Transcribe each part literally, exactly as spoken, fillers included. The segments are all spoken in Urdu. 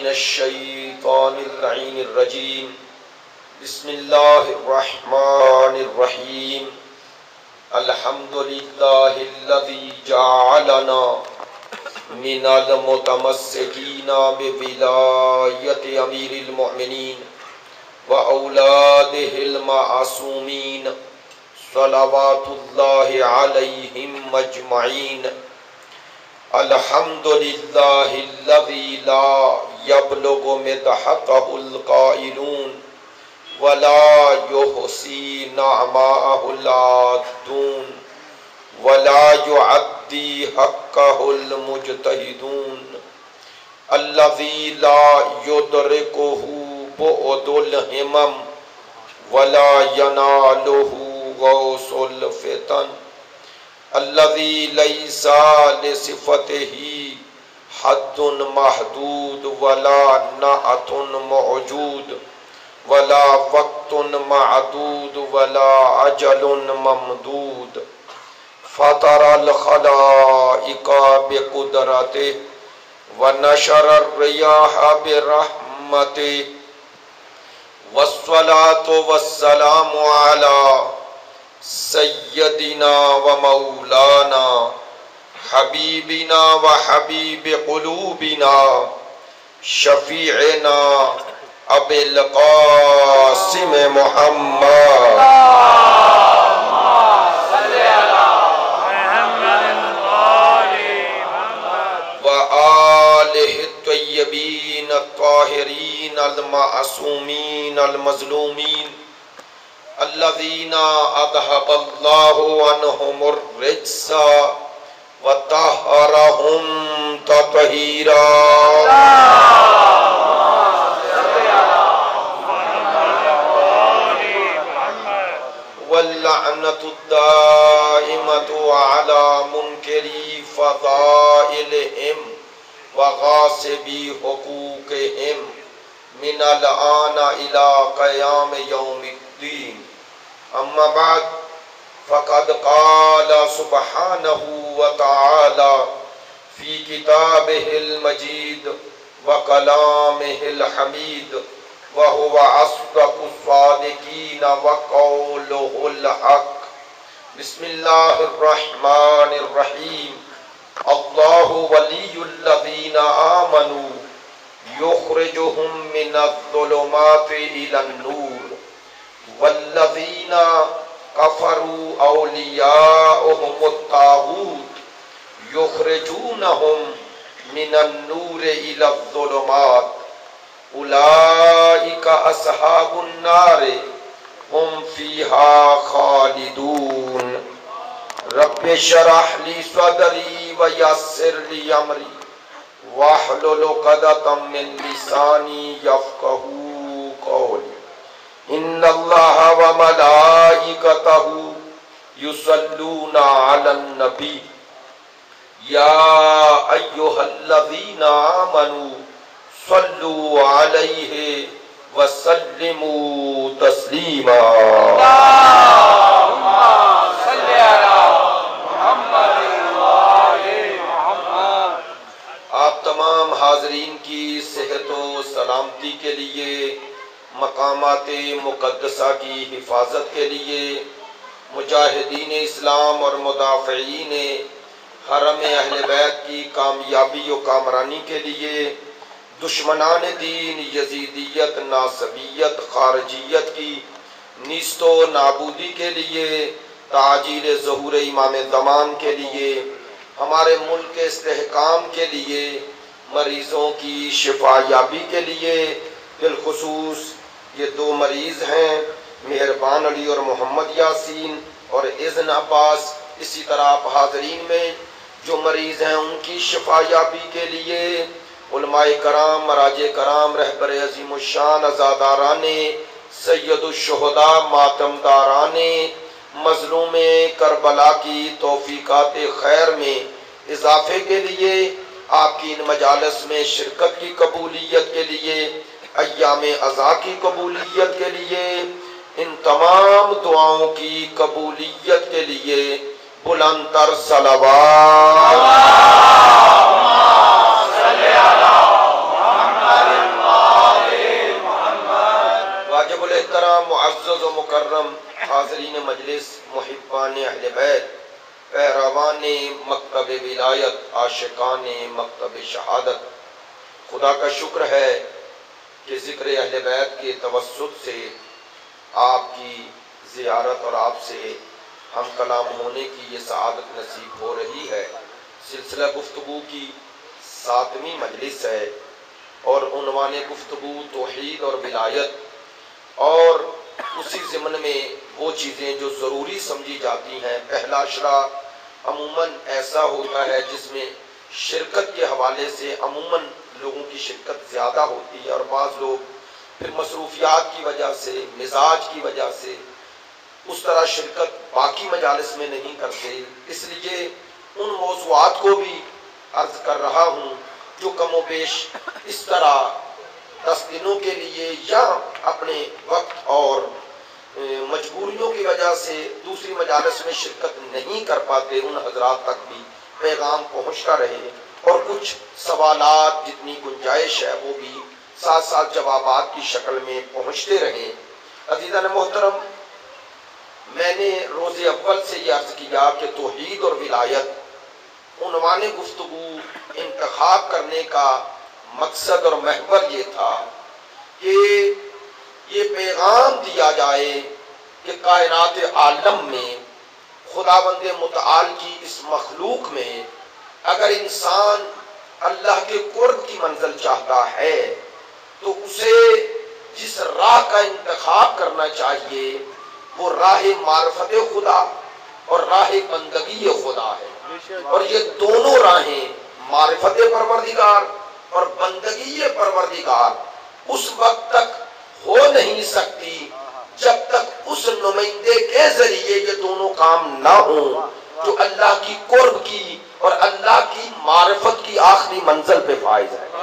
من الشیطان اللعین الرجیم بسم اللہ الرحمن الرحیم الحمدللہ الذی جعلنا من المتمسکین بولایت امیر المؤمنین وأولادہ المعصومین صلوات اللہ علیہم اجمعین الحمدللہ الذی لا یبلغ مدحتہ القائلون ولا یحصی نعماءہ العادون ولا یعدی حقہ المجتہدون الذی لا یدرکہ بعد الہمم ولا ینالہ غوث الفتن الذي ليس لصفته حد محدود ولا نعت موجود ولا وقت معدود ولا أجل ممدود فطر الخلائق بقدرته ونشر الرياح برحمته والصلاة والسلام على سیدنا و مولانا حبیبنا و حبیب قلوبنا شفیعنا ابی القاسم محمد و آلہ الطیبین الطاہرین المعصومین المظلومین الذین اذهب اللہ عنہم الرجس وطہرہم تطہیرا واللعنۃ الدائمۃ علی منکری فضائلہم وغاصبی حقوقہم من الآن الی قیام یوم الدین اما بعد فقد قال سبحانه وتعالى في كتابه المجيد وكلامه الحميد وهو أصدق الصادقين وقوله الحق بسم الله الرحمن الرحيم الله ولي الذين آمنوا يخرجهم من الظلمات إلى النور والذین کفروا اولیاؤہم الطاغوت یخرجونہم من النور الی الظلمات اولئک اصحاب النار ہم فیہا خالدون رب اشرح لی صدری ویسر لی امری واحلل عقدۃ من لسانی یفقہوا قولی ان اللہ و ملائکتہ یصلون علی النبی یا ایہا الذین آمنوا صلوا علیہ وسلموا تسلیما اللہم صلی علی محمد محمد۔ آپ تمام حاضرین کی صحت و سلامتی کے لیے، مقامات مقدسہ کی حفاظت کے لیے، مجاہدین اسلام اور مدافعین حرم اہل بیت کی کامیابی و کامرانی کے لیے، دشمنان دین یزیدیت، ناصبیت، خارجیت کی نیست و نابودی کے لیے، تعجیل ظہور امام زمان کے لیے، ہمارے ملک کے استحکام کے لیے، مریضوں کی شفا یابی کے لیے، بالخصوص یہ دو مریض ہیں مہربان علی اور محمد یاسین اور اذن عباس، اسی طرح آپ حاضرین میں جو مریض ہیں ان کی شفا یابی کے لیے، علماء کرام، مراجع کرام، رہبر عظیم الشان، عزاداران سید الشہداء، ماتم داران مظلوم کربلا کی توفیقات خیر میں اضافے کے لیے، آپ کی ان مجالس میں شرکت کی قبولیت کے لیے، ایام عزا کی قبولیت کے لیے، ان تمام دعاؤں کی قبولیت کے لیے بلند تر صلوات محترم معزز و مکرم حاضرین مجلس، محبان اہل بیت، پیروان مکتب ولایت، عاشقان مکتب شہادت، خدا کا شکر ہے کہ ذکر اہل بیت کے توسط سے آپ کی زیارت اور آپ سے ہم کلام ہونے کی یہ سعادت نصیب ہو رہی ہے۔ سلسلہ گفتگو کی ساتویں مجلس ہے اور عنوان گفتگو توحید اور ولایت، اور اسی ضمن میں وہ چیزیں جو ضروری سمجھی جاتی ہیں۔ پہلا اشرا عموماً ایسا ہوتا ہے جس میں شرکت کے حوالے سے عموماً لوگوں کی شرکت زیادہ ہوتی ہے، اور بعض لوگ پھر مصروفیات کی وجہ سے، مزاج کی وجہ سے اس طرح شرکت باقی مجالس میں نہیں کرتے۔ اس لیے ان موضوعات کو بھی عرض کر رہا ہوں جو کم و بیش اس طرح دس دنوں کے لیے یا اپنے وقت اور مجبوریوں کی وجہ سے دوسری مجالس میں شرکت نہیں کر پاتے، ان حضرات تک بھی پیغام پہنچتا رہے، اور کچھ سوالات جتنی گنجائش ہے وہ بھی ساتھ ساتھ جوابات کی شکل میں پہنچتے رہیں۔ عزیزان محترم، میں نے روز اول سے یہ عرض کیا کہ توحید اور ولایت عنوان گفتگو انتخاب کرنے کا مقصد اور محور یہ تھا کہ یہ پیغام دیا جائے کہ کائنات عالم میں خداوند متعال کی اس مخلوق میں اگر انسان اللہ کے قرب کی منزل چاہتا ہے تو اسے جس راہ کا انتخاب کرنا چاہیے وہ راہ معرفت خدا اور راہ بندگی خدا ہے، اور یہ دونوں راہیں معرفت پروردگار اور بندگی پروردگار اس وقت تک ہو نہیں سکتی جب تک اس نمائندے کے ذریعے یہ دونوں کام نہ ہوں جو اللہ کی قرب کی اور اللہ کی معرفت کی آخری منزل پہ فائز ہے۔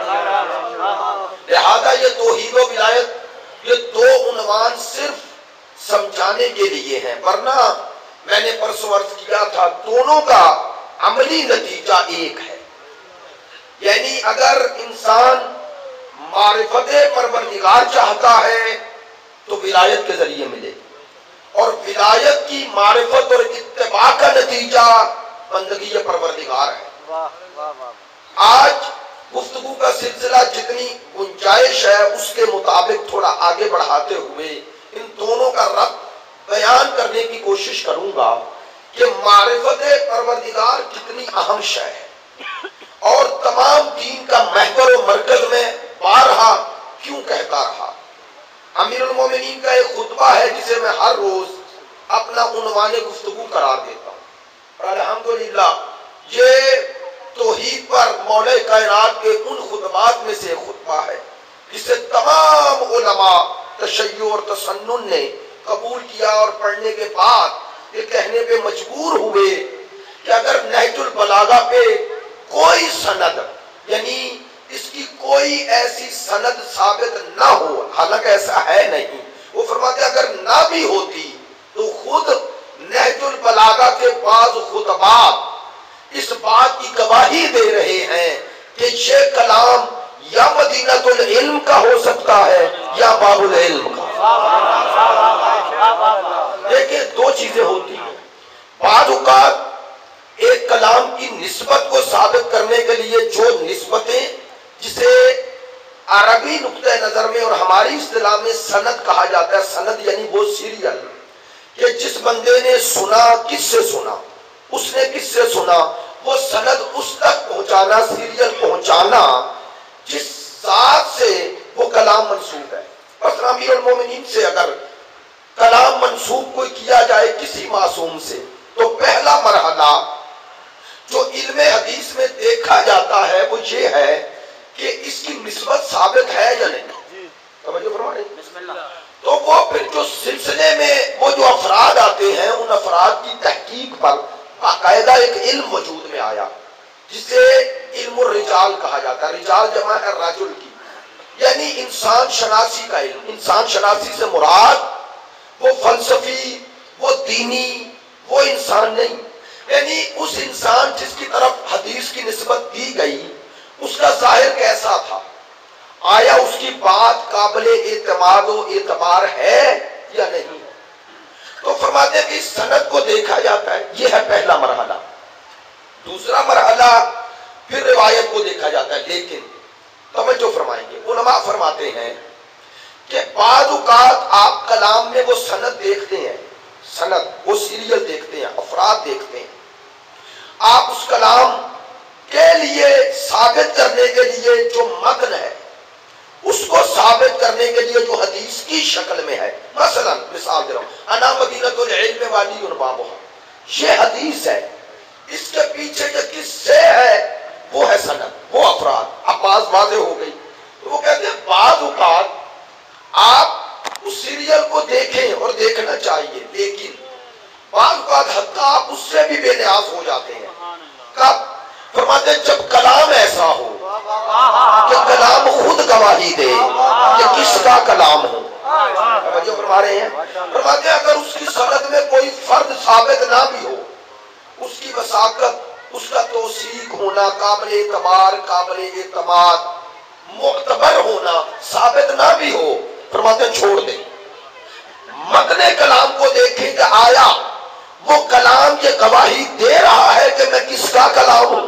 لہذا یہ توحید و ولایت یہ دو عنوان صرف سمجھانے کے لیے ہیں، ورنہ میں نے پرسوں عرض کیا تھا دونوں کا عملی نتیجہ ایک ہے۔ یعنی اگر انسان معرفت پروردگار چاہتا ہے تو ولایت کے ذریعے ملے، اور ولایت کی معرفت اور اتباع کا نتیجہ بندگی پروردگار ہے۔ آج گفتگو کا سلسلہ جتنی گنجائش ہے اس کے مطابق تھوڑا آگے بڑھاتے ہوئے ان دونوں کا ربط بیان کرنے کی کوشش کروں گا کہ معرفت پروردگار کتنی اہم شے ہے، اور تمام دین کا محور و مرکز میں بارہا کیوں کہتا رہا۔ امیر المومنین کا ایک خطبہ ہے جسے میں ہر روز اپنا عنوان گفتگو قرار دیتا ہوں، اور الحمدللہ یہ توحید پر مولا کائنات کے ان خطبات میں سے ایک خطبہ ہے جسے تمام علماء تشیع اور تسنن نے قبول کیا، اور پڑھنے کے بعد یہ کہنے پہ مجبور ہوئے کہ اگر نہج البلاغہ پہ کوئی سند، یعنی اس کی کوئی ایسی سند ثابت نہ ہو، حالانکہ ایسا ہے نہیں، وہ فرماتے اگر نہ بھی ہوتی تو خود نہج البلاغہ کے بعض خطبات اس بات کی گواہی دے رہے ہیں کہ یہ کلام یا مدینہ العلم کا ہو سکتا ہے یا باب العلم کا۔ دیکھیں دو چیزیں ہوتی ہیں، بعض اوقات ایک کلام کی نسبت کو ثابت کرنے کے لیے جو نسبتیں جسے عربی نقطہ نظر میں اور ہماری اصطلاح میں سند کہا جاتا ہے، سند یعنی وہ سیریل کہ جس بندے نے سنا کس سے سنا، اس نے کس سے سنا، وہ سند اس تک پہنچانا، سیریل پہنچانا جس ذات سے وہ کلام منسوب ہے۔ بس امیر المومنین سے اگر کلام منسوب کوئی کیا جائے کسی معصوم سے تو پہلا مرحلہ جو علم حدیث میں دیکھا جاتا ہے وہ یہ ہے کہ اس کی نسبت ثابت ہے یا نہیں۔ توجہ فرمائیں۔ تو وہ پھر جو سلسلے میں وہ جو افراد آتے ہیں ان افراد کی تحقیق پر باقاعدہ ایک علم وجود میں آیا جسے علم الرجال کہا جاتا ہے، رجال جمع ہے رجل کی، یعنی انسان شناسی کا علم۔ انسان شناسی سے مراد وہ فلسفی، وہ دینی، وہ انسان نہیں، یعنی اس انسان جس کی طرف حدیث کی نسبت دی گئی اس کا ظاہر کیسا تھا۔ آیا اس کی بات قابل اعتماد و اعتبار ہے یا نہیں؟ تو فرماتے ہیں کہ اس سند کو دیکھا جاتا ہے، یہ ہے پہلا مرحلہ۔ دوسرا مرحلہ پھر روایت کو دیکھا جاتا ہے، لیکن توجہ فرمائیں گے، علماء فرماتے ہیں کہ بعض اوقات آپ کلام میں وہ سند دیکھتے ہیں، سند وہ سیریل دیکھتے ہیں، افراد دیکھتے ہیں، آپ اس کلام کے لیے ثابت کرنے کے لیے جو متن ہے اس کو ثابت کرنے کے لیے جو حدیث کی شکل میں ہے، مثلا مثال دے رہا ہوں، انا مدینۃ العلم والی بابھا، یہ حدیث ہے، اس کے پیچھے جو کس سے ہے وہ ہے سند، وہ افراد۔ اب بات واضح ہو گئی، تو وہ کہتے ہیں بعض اوقات آپ اس سیریل کو دیکھیں اور دیکھنا چاہیے، لیکن بعض اوقات حتی آپ اس سے بھی بے نیاز ہو جاتے ہیں۔ کب؟ فرماتے ہیں جب کلام ایسا ہو کہ کلام خود گواہی دے کہ کس کا کلام ہو۔ جو فرما رہے ہیں، فرماتے ہیں اگر اس کی سند میں کوئی فرد ثابت نہ بھی ہو، اس کی وثاقت، اس کا توثیق ہونا، قابل اعتبار، قابل اعتماد، معتبر ہونا ثابت نہ بھی ہو، فرماتے ہیں چھوڑ دیں، متن کلام کو دیکھیں کہ آیا وہ کلام یہ گواہی دے رہا ہے کہ میں کس کا کلام ہوں۔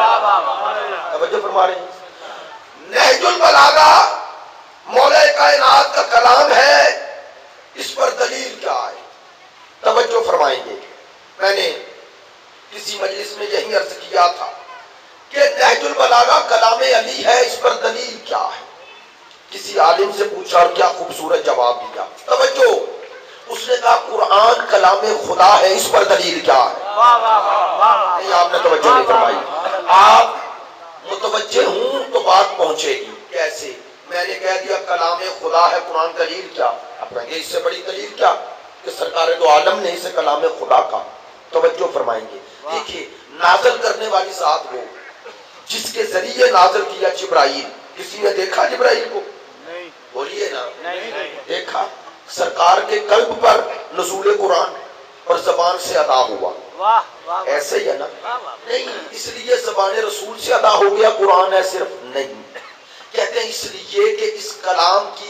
توجہ فرما رہے ہیں، نہج البلاغہ مولا کائنات کا کلام ہے، اس پر دلیل کیا ہے؟ توجہ فرمائیں گے، میں نے کسی مجلس میں یہی عرض کیا تھا کہ نہج البلاغہ کلام علی ہے، اس پر دلیل کیا ہے؟ کسی عالم سے پوچھا اور کیا خوبصورت جواب دیا، توجہ، اس نے کہا قرآن کلام خدا ہے، اس پر دلیل کیا ہے؟ نہیں، آپ نے توجہ نہیں فرمائی۔ آپ متوجہ ہوں تو بات پہنچے گی، کیسے؟ میں نے کہہ دیا کلام خدا ہے، قرآن، دلیل کیا؟ اب کہیں گے اس سے بڑی دلیل کیا کہ سرکار دو عالم نے اسے کلام خدا کا۔ توجہ فرمائیں گے، دیکھیے نازل کرنے والی ذات وہ جس کے ذریعے نازل کیا جبرائیل، کسی نے دیکھا جبرائیل کو؟ بولیے نا، دیکھا؟ سرکار کے قلب پر نزول قرآن اور زبان سے ادا ہوا، ایسے ہی ہے نا؟ نہیں، اس لیے زبان رسول سے ادا ہو گیا قرآن ہے صرف نہیں، کہتے ہیں اس لیے کہ اس کلام کی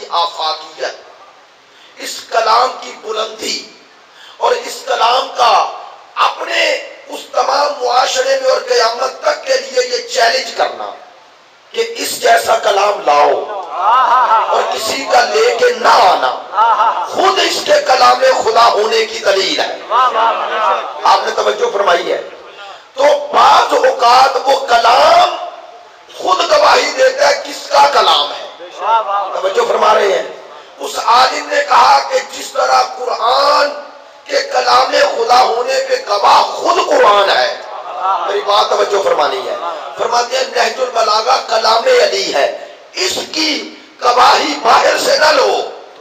آفاقیت، اس کلام کی بلندی اور اس کلام کا اپنے اس تمام معاشرے میں اور قیامت تک کے لیے یہ چیلنج کرنا کہ اس جیسا کلام لاؤ اور کسی کا لے کے نہ آنا، خود اس کے کلام خدا ہونے کی دلیل ہے۔ آپ نے توجہ فرمائی ہے؟ تو بعض اوقات وہ کلام خود گواہی دیتا ہے کس کا کلام ہے۔ توجہ فرما رہے ہیں؟ اس عالم نے کہا کہ جس طرح قرآن کے کلام خدا ہونے پہ گواہ خود قرآن ہے، میری بات توجہ فرمانی ہے، فرماتے ہیں نہج البلاغہ کلام علی ہے، اس کی گواہی باہر سے نہ لو،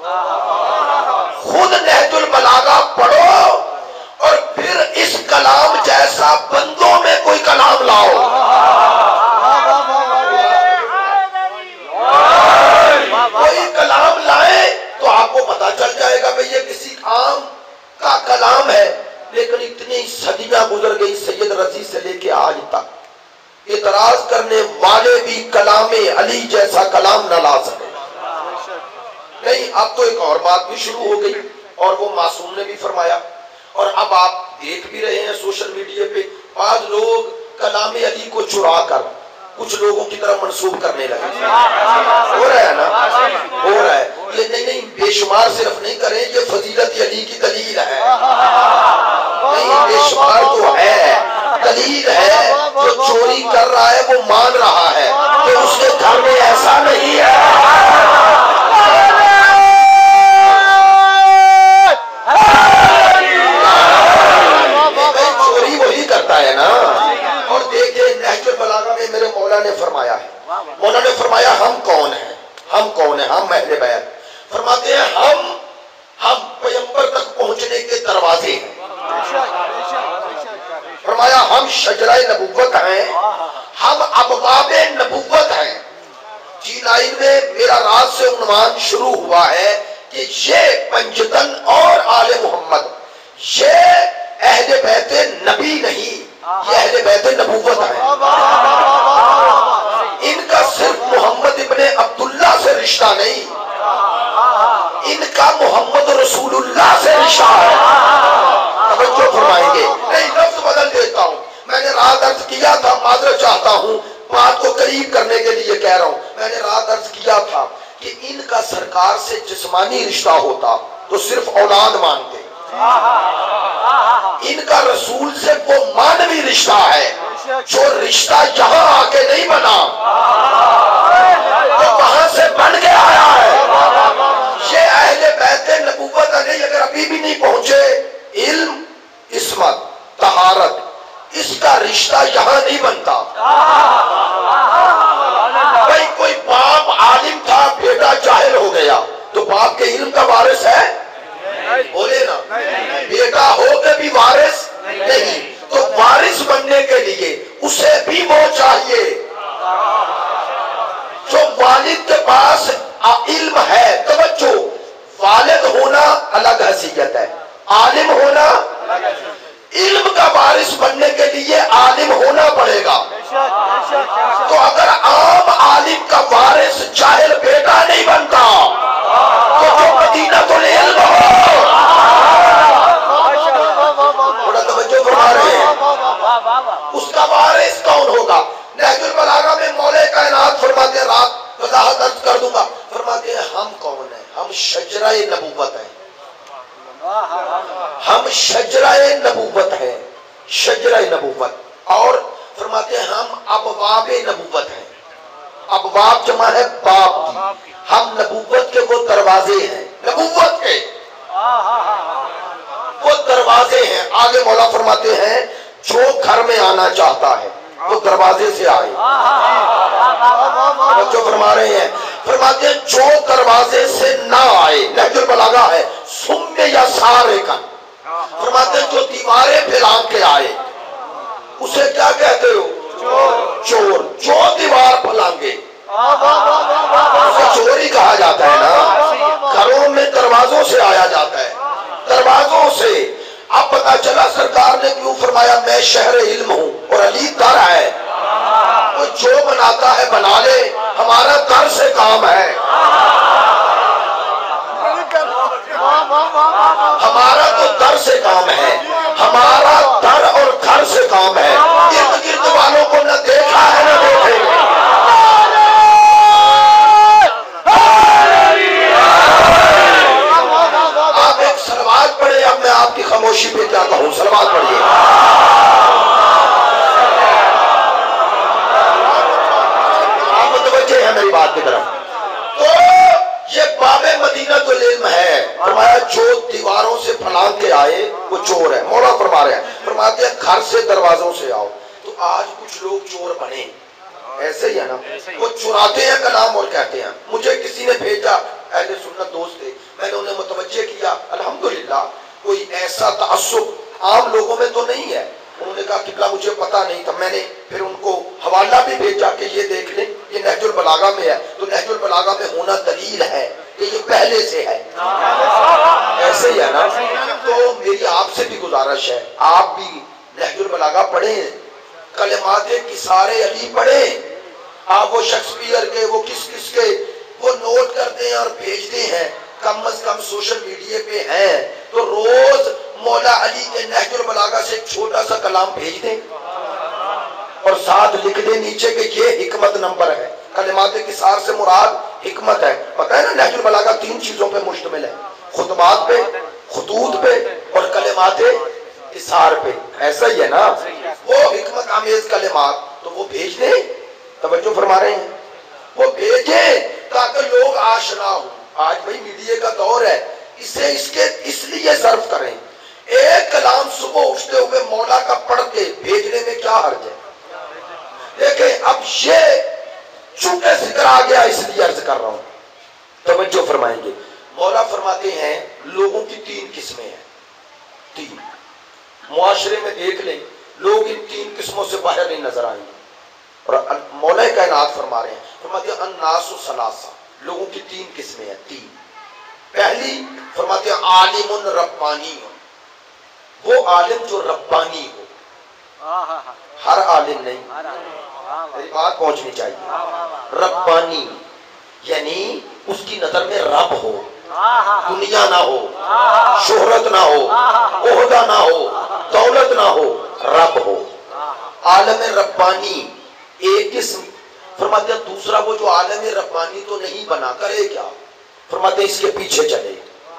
خود نہج البلاغہ پڑھو اور پھر اس کلام جیسا بندوں میں کوئی کلام لاؤ۔ کوئی کلام لائیں تو آپ کو پتا چل جائے گا بھئی یہ کسی عام کا کلام ہے، لیکن اتنی صدیاں گزر گئی سید رضی سے لے کے آج تک، اعتراض کرنے والے بھی کلام علی جیسا کلام نہ لا سکے۔ نہیں، اب تو ایک اور بات بھی شروع ہو گئی، اور وہ معصوم نے بھی فرمایا، اور اب آپ دیکھ بھی رہے ہیں سوشل میڈیا پہ بعض لوگ کلام علی کو چرا کر کچھ لوگوں کی طرف منسوب کرنے لگے۔ ہو رہا ہے نا؟ ہو رہا ہے، یہ نہیں نہیں بے شمار صرف نہیں کریں، یہ فضیلت علی کی دلیل ہے، نہیں بے شمار جو ہے دلیل ہے، جو چوری کر رہا ہے وہ مان رہا ہے کہ اس کے گھر میں ایسا نہیں ہے۔ چوری وہی کرتا ہے نا۔ اور دیکھیں نہج البلاغہ میں میرے مولا نے فرمایا ہے، مولا نے فرمایا ہم کون ہیں، ہم کون ہیں، ہم اہل بیت، فرماتے ہیں ہم ہم پیغمبر تک پہنچنے کے دروازے ہیں، فرمایا ہم شجرہ نبوت ہیں، ہم ابواب نبوت ہیں۔ جی نائن میں میرا راز سے عنوان شروع ہوا ہے کہ یہ پنجتن اور آل محمد، یہ اہل بیت نبی نہیں، یہ اہل بیت نبوت ہے۔ ان کا صرف محمد ابن عبداللہ چاہتا ہوں، بات کو قریب کرنے کے لیے کہہ رہا ہوں. میں نے رات عرض کیا تھا کہ ان کا سرکار سے جسمانی رشتہ ہوتا تو صرف اولاد مانتے، ان کا رسول سے وہ مانوی رشتہ ہے جو رشتہ یہاں آ کے نہیں بنا، وہ وہاں سے بن کے آیا ہے. یہ اہل بیت نبوت علیہ اگر ابھی بھی نہیں پہنچے، علم، عصمت، طہارت، اس کا رشتہ یہاں نہیں بنتا. بھائی کوئی باپ عالم تھا، بیٹا جاہل ہو گیا تو باپ کے علم کا وارث ہے؟ بولے نا، بیٹا ہو کے بھی وارث نہیں. تو وارث بننے کے لیے اسے بھی وہ چاہیے جو والد کے پاس علم ہے. توجہ، والد ہونا الگ حیثیت ہے، عالم ہونا. علم کا وارث بننے کے لیے عالم ہونا پڑے گا. تو اگر عام عالم کا وارث جاہل بیٹا نہیں بنتا تو جو مدینہ العلم ہو، تھوڑا توجہ فرما رہے ہیں، اس کا وارث کون ہوگا؟ نہج البلاغہ میں مولا کائنات فرماتے ہیں، رات وضاحت عرض کر دوں گا، فرماتے ہیں ہم کون ہیں؟ ہم شجرہ نبوت ہیں. ہم شجرہ نبوت ہیں، شجرہ نبوت. اور فرماتے ہیں ہم ابواب نبوت ہیں. ابواب جمع ہے باب کی. ہم نبوت کے وہ دروازے ہیں، نبوت کے وہ دروازے ہیں. آگے مولا فرماتے ہیں جو گھر میں آنا چاہتا ہے وہ دروازے سے آئے. جو فرما رہے ہیں، فرماتے ہیں جو دروازے سے نہ آئے، نہج البلاغہ ہے، سم یا سارے کا، فرماتے ہیں جو دیواریں پھیلا کے آئے اسے کیا کہتے ہو؟ چور. جو دیوار پھلانگے اسے چور ہی کہا جاتا ہے نا. گھروں میں دروازوں سے آیا جاتا ہے، دروازوں سے. اب پتا چلا سرکار نے کیوں فرمایا میں شہر علم ہوں اور علی در ہے. وہ جو بناتا ہے بنا لے، ہمارا در سے کام ہے، ہمارا تو در سے کام ہے، ہمارا در اور گھر سے کام ہے. ارد گرد والوں کو نہ دیکھا ہے نہ دیکھیں گے. آپ ایک صلوات پڑھیں. اب میں آپ کی خاموشی پہ کیا کہوں، صلوات پڑھیے. آپ متوجہ ہیں میری بات کی طرف؟ تو یہ باب مدینہ العلم ہے. فرمایا جو دیواروں سے پھلانگ کے آئے وہ چور ہے. مولا فرما رہے ہیں، فرماتے ہیں گھر سے دروازوں سے آؤ. تو آج کچھ لوگ چور بنے، ایسے ہی ہے نا، وہ چراتے ہیں کلام اور کہتے ہیں. مجھے کسی نے بھیجا، اہل سنت دوست تھے، میں نے انہیں متوجہ کیا. الحمدللہ کوئی ایسا تعصب عام لوگوں میں تو نہیں ہے. انہوں نے کہا قبلہ مجھے پتا نہیں تھا. میں نے پھر ان کو حوالہ بھی بھیجا کہ یہ دیکھ لیں، یہ نہج البلاغہ میں ہے. تو نہج البلاغہ میں ہونا دلیل ہے کہ یہ پہلے سے ہے، ایسے ہی ہے نا. تو میری آپ سے بھی گزارش ہے، آپ بھی نہج البلاغہ پڑھیں، کلمات کسارے علی پڑھیں. آپ وہ شیکسپیئر کے، وہ کس کس کے وہ نوٹ کرتے ہیں اور بھیجتے ہیں. کم از کم سوشل میڈیا پہ ہیں تو روز مولا علی کے نہج البلاغہ سے ایک چھوٹا سا کلام بھیج دیں اور ساتھ لکھ دیں نیچے کہ یہ حکمت نمبر ہے. کلمات کسار سے مراد حکمت ہے. پتہ ہے نا نہج البلاغہ تین چیزوں پہ مشتمل ہے، خطبات پہ، خطوط پہ اور کلمات کسار پہ. ایسا ہی ہے نا، وہ حکمت آمیز کلمات. تو وہ بھیج دیں، توجہ فرما رہے ہیں، وہ بھیجیں تاکہ لوگ آشنا ہوں. آج بھائی میڈیا کا دور ہے، اسے اس کے اس لیے صرف کریں. ایک کلام صبح اٹھتے ہوئے مولا کا پڑھ کے بھیجنے میں کیا حرج ہے؟ دیکھیں اب یہ چونکہ ذکر آ گیا اس لیے عرض کر رہا ہوں، توجہ فرمائیں گے. مولا فرماتے ہیں لوگوں کی تین قسمیں ہیں. تین معاشرے میں دیکھ لیں، لوگ ان تین قسموں سے باہر نہیں نظر آئیں گے. اور مولا کائنات فرما رہے ہیں، فرماتے ہیں الناس ثلاثہ، لوگوں کی تین قسمیں ہیں. تین. پہلی فرماتے ہیں عالم ربانی، وہ عالم جو ربانی ہو. ہر عالم نہیں، میری بات پہنچنی چاہیے. ربانی یعنی اس کی نظر میں رب ہو، دنیا نہ ہو، شہرت نہ ہو، عہدہ نہ ہو، دولت نہ ہو، رب ہو. عالم ربانی ایک قسم. فرماتے ہیں دوسرا وہ جو عالم ربانی تو نہیں بنا، کرے کیا؟ فرماتے ہیں اس کے پیچھے چلے.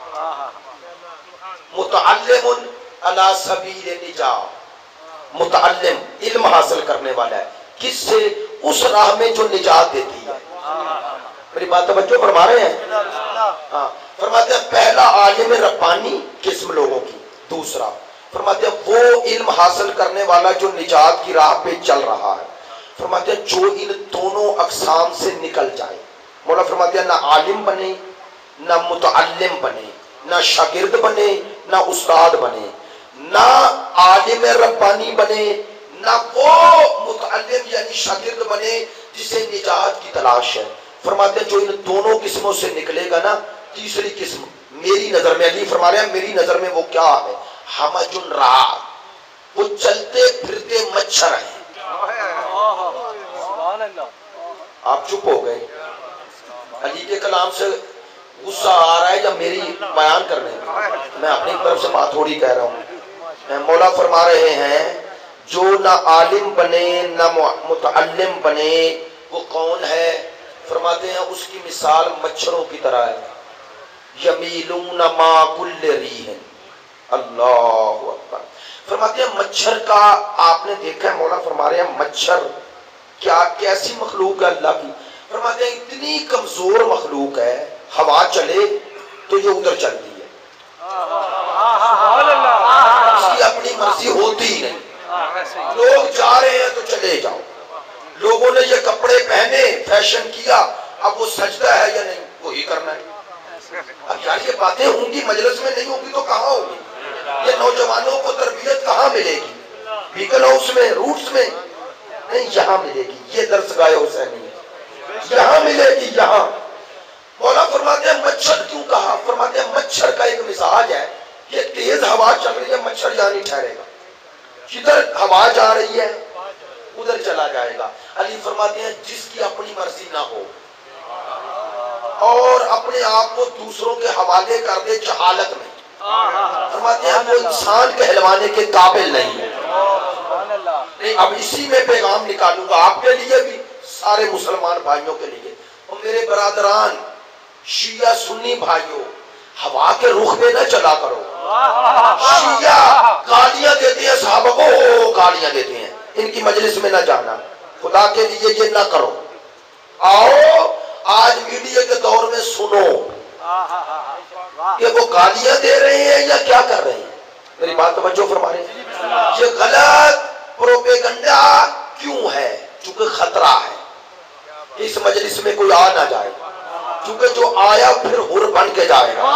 متعلم علی سبیل نجات، متعلم علم حاصل کرنے والا ہے کس سے؟ اس راہ میں جو نجات دیتی ہے. میری بات توجہ فرما رہے ہیں؟ ہاں. فرماتے ہیں پہلا عالم ربانی قسم لوگوں کی. دوسرا فرماتے ہیں وہ علم حاصل کرنے والا جو نجات کی راہ پہ چل رہا ہے. فرماتے ہیں جو ان دونوں اقسام سے نکل جائے. مولا فرماتے ہیں نہ عالم بنے نہ متعلم بنے، نہ شاگرد بنے نہ استاد بنے، نہ عالم ربانی بنے نہ وہ متعلم یعنی شاگرد بنے جسے نجات کی تلاش ہے. فرماتے ہیں جو ان دونوں قسموں سے نکلے گا نا، تیسری قسم میری نظر میں، علی فرما رہے ہیں میری نظر میں وہ کیا ہے؟ ہمجن رات، وہ چلتے پھرتے مچھر ہیں. آپ چپ ہو گئے. علی کے کلام سے غصہ آ رہا ہے یا میری بیان کرنے میں؟ میں اپنی طرف سے بات تھوڑی کہہ رہا ہوں. مولا فرما رہے ہیں جو نہ عالم بنے نہ متعلم بنے وہ کون ہے؟ فرماتے ہیں اس کی مثال مچھروں کی طرح ہے. یمیلون ما کل ریح. اللہ اکبر. فرماتے ہیں مچھر کا آپ نے دیکھا ہے، مولا فرما رہے ہیں مچھر کیا کیسی مخلوق ہے اللہ کی. فرماتے ہیں اتنی کمزور مخلوق ہے، ہوا چلے تو یہ ادھر چلتی ہے، اس کی اپنی مرضی ہوتی ہی نہیں. لوگ جا رہے ہیں تو چلے جاؤ. لوگوں نے یہ کپڑے پہنے، فیشن کیا، اب وہ سجدہ ہے یا نہیں وہی کرنا ہے. اب یار یہ باتیں ہوں گی مجلس میں، نہیں ہوگی تو کہاں ہوگی؟ یہ نوجوانوں کو تربیت کہاں ملے گی؟ بیکن ہاؤس میں، روٹس میں نہیں، یہاں ملے گی. یہ درس گاہ حسینی ہے، یہاں ملے گی یہاں. مولا فرماتے ہیں مچھر کیوں کہا؟ فرماتے ہیں مچھر کا ایک مزاج ہے، یہ تیز ہوا چل رہی ہے مچھر یہاں نہیں ٹھہرے گا، جدھر ہوا جا رہی ہے ادھر چلا جائے گا. علی فرماتے ہیں جس کی اپنی مرضی نہ ہو اور اپنے آپ کو دوسروں کے حوالے کر دے جہالت میں، فرماتے ہیں وہ انسان کہلوانے کے قابل نہیں ہے. نہیں اب اسی میں پیغام نکالوں گا آپ کے لیے بھی، سارے مسلمان بھائیوں کے لیے. اور میرے برادران شیعہ سنی بھائیوں، ہوا کے رخ میں نہ چلا کرو. شیعہ گالیاں دیتے ہیں صحابہ کو، گالیاں دیتے ہیں، ان کی مجلس میں نہ جانا، خدا کے لیے یہ نہ کرو. آؤ آج میڈیا کے دور میں سنو کہ وہ گالیاں دے رہے ہیں یا کیا کر رہے ہیں. میری بات توجہ فرما رہے ہیں. یہ غلط پروپیگنڈا کیوں ہے؟ چونکہ خطرہ ہے اس مجلس میں کوئی آ نہ جائے، چونکہ جو آیا پھر ہر بن کے جائے گا.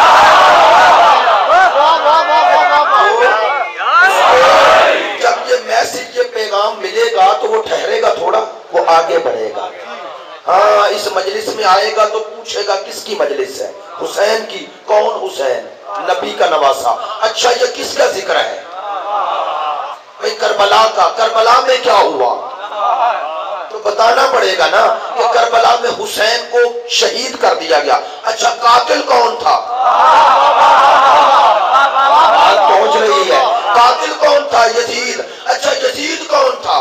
جب یہ میسج یہ پیغام ملے گا تو وہ ٹھہرے گا تھوڑا، وہ آگے بڑھے گا. ہاں اس مجلس میں آئے گا تو پوچھے گا کس کی مجلس ہے؟ حسین کی. کون حسین؟ نبی کا نواسا. اچھا یہ کس کا ذکر ہے؟ بھئی کربلا کا. کربلا میں کیا ہوا؟ تو بتانا پڑے گا نا کہ کربلا میں حسین کو شہید کر دیا گیا. اچھا قاتل کون تھا؟ بات پہنچ رہی ہے. قاتل کون تھا؟ یزید. اچھا یزید کون تھا؟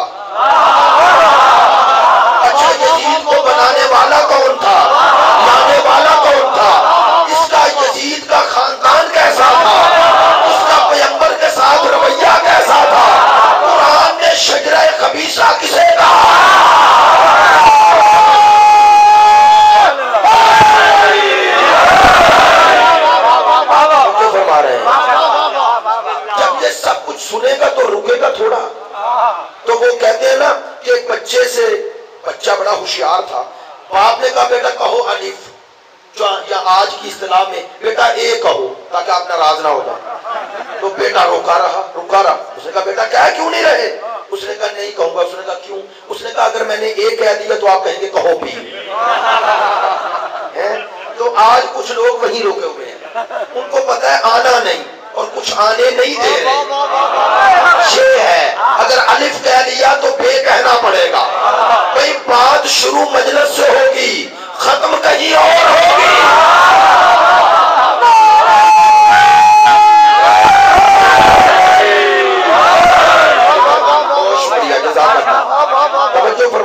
اچھا یزید کو بنانے والا کون تھا؟ لانے والا کون تھا؟ اس کا یزید کا خاندان کیسا تھا؟ اس کا پیغمبر کے ساتھ رویہ کیسا تھا؟ قرآن نے شجرہ خبیثہ کسے کہا؟ جب یہ سب کچھ سنے گا تو رکے گا تھوڑا. تو وہ کہتے ہیں نا کہ ایک بچے سے، بچہ بڑا ہوشیار تھا، باپ نے کہا بیٹا کہو الف، یا آج کی اصطلاح میں بیٹا اے کہو تاکہ آپ ناراض نہ ہو جائے. تو بیٹا روکا رہا روکا رہا. اس نے کہا بیٹا کیا کیوں نہیں رہے؟ اس نے کہا نہیں کہوں گا. اس نے کہا کیوں؟ اس نے کہا اگر میں نے اے کہہ دیا تو آپ کہیں گے کہو بھی. تو آج کچھ لوگ وہیں روکے ہوئے ہیں، ان کو پتا ہے آنا نہیں اور کچھ آنے نہیں دے رہے. یہ ہے اگر الف کہہ لیا تو بے کہنا پڑے گا. بھئی بات شروع مجلس سے ہوگی، ختم کہیں اور ہوگی. توجہ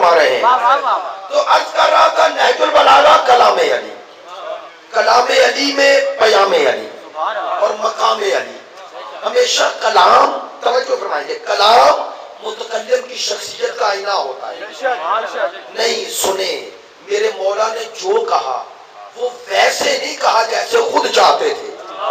کلام علی میں پیام علی اور مقام علی. ہمیشہ کلام، توجہ فرمائیں گے، کلام متکلم کی شخصیت کا آئینہ ہوتا ہے. نہیں سنیں، میرے مولا نے جو کہا وہ ویسے نہیں کہا جیسے خود چاہتے تھے،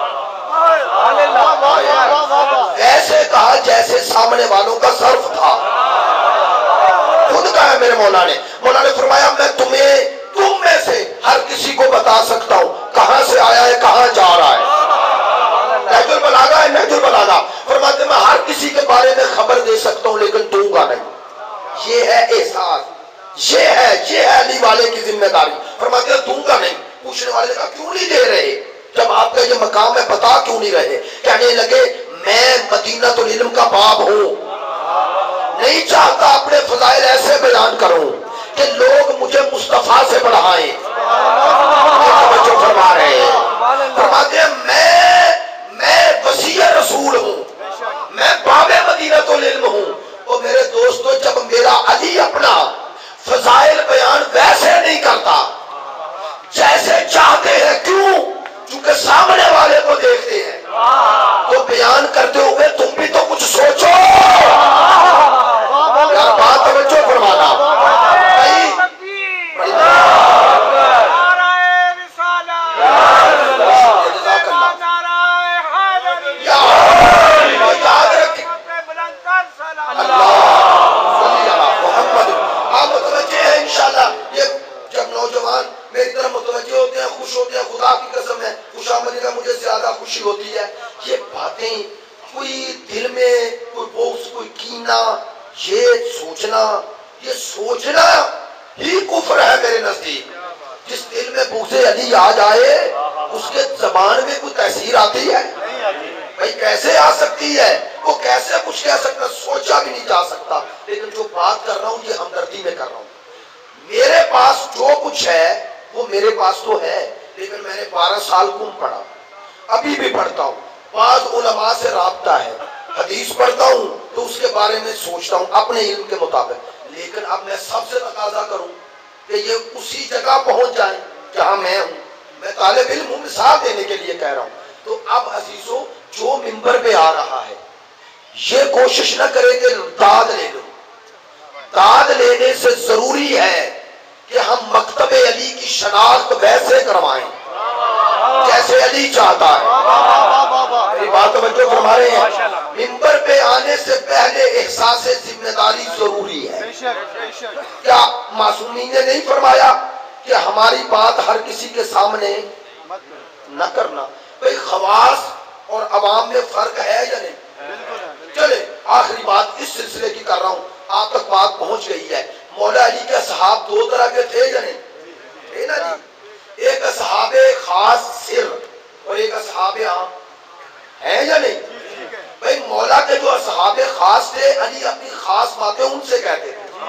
ویسے کہا جیسے سامنے والوں کا صرف تھا. خود کہا ہے میرے مولا نے. مولا نے فرمایا میں تمہیں، تم میں سے ہر کسی کو بتا سکتا ہوں کہاں سے آیا ہے، کہاں جا رہا ہے. نہج البلاغہ ہے، نہج البلاغہ فرماتے میں ہر کسی کے بارے میں خبر دے سکتا ہوں لیکن دوں گا نہیں. یہ ہے احساس، یہ ہے یہ ہے علی والے کی ذمہ داری. فرماتے ہیں دوں گا نہیں. پوچھنے والے نے کہا کیوں نہیں دے رہے؟ جب آپ کا یہ مقام ہے بتا کیوں نہیں رہے؟ کہنے لگے میں مدینہ العلم کا باب ہوں، نہیں چاہتا اپنے فضائل ایسے بیان کروں کہ لوگ مجھے مصطفیٰ سے بڑھائیں. توجہ فرما رہے ہیں، فرماتے ہیں میں میں وسیع رسول ہوں، میں باب مدینہ العلم ہوں. اور میرے دوستو جب میرا علی اپنا فضائل بیان ویسے نہیں کرتا جیسے چاہتے ہیں، کیوں؟ چونکہ سامنے والے کو دیکھتے ہیں. تو بیان کرتے ہوئے تم بھی تو کچھ سوچو یار، بات توجہ فرمانا. میری طرح متوجہ ہوتے ہیں، خوش ہوتے ہیں، خدا کی قسم ہے خوش آمدی کا مجھے زیادہ خوشی ہوتی ہے. یہ باتیں کوئی دل میں کوئی بغض، کوئی کینہ، یہ سوچنا یہ سوچنا ہی کفر ہے میرے نزدیک. جس دل میں بغض علی آ جائے اس کے زبان میں کوئی تاثیر آتی ہے؟ بھائی کیسے آ سکتی ہے؟ وہ کیسے کچھ کہہ سکتا؟ سوچا بھی نہیں جا سکتا. لیکن جو بات کر رہا ہوں یہ ہمدردی میں کر رہا ہوں. میرے پاس جو کچھ ہے وہ میرے پاس تو ہے، لیکن میں نے بارہ سال کم پڑھا، ابھی بھی پڑھتا ہوں. بعض علماء سے رابطہ ہے، حدیث پڑھتا ہوں تو اس کے بارے میں سوچتا ہوں اپنے علم کے مطابق. لیکن اب میں سب سے تقاضا کروں کہ یہ اسی جگہ پہنچ جائیں جہاں میں ہوں. میں طالب علم ہوں، مثال دینے کے لیے کہہ رہا ہوں. تو اب عزیزو جو منبر پہ آ رہا ہے یہ کوشش نہ کرے کہ داد لے لوں. داد لینے سے ضروری ہے کہ ہم مکتب علی کی شناخت ویسے کروائیں جیسے علی چاہتا ہے. میری بات توجہ فرما رہے ہیں. منبر پہ آنے سے پہلے احساس ذمہ داری ضروری ہے. کیا معصومین نے نہیں فرمایا کہ ہماری بات ہر کسی کے سامنے نہ کرنا؟ بھئی خواص اور عوام میں فرق ہے یا نہیں؟ چلے آخری بات اس سلسلے کی کر رہا ہوں، آپ تک بات پہنچ گئی ہے. مولا علی کے اصحاب دو طرح کے تھے یا نہیں؟ تھے نا جی. ایک اصحاب خاص سر اور ایک اصحاب عام، ہے یا نہیں؟ بھئی مولا کے جو اصحاب خاص تھے علی اپنی خاص باتیں ان سے کہتے تھے.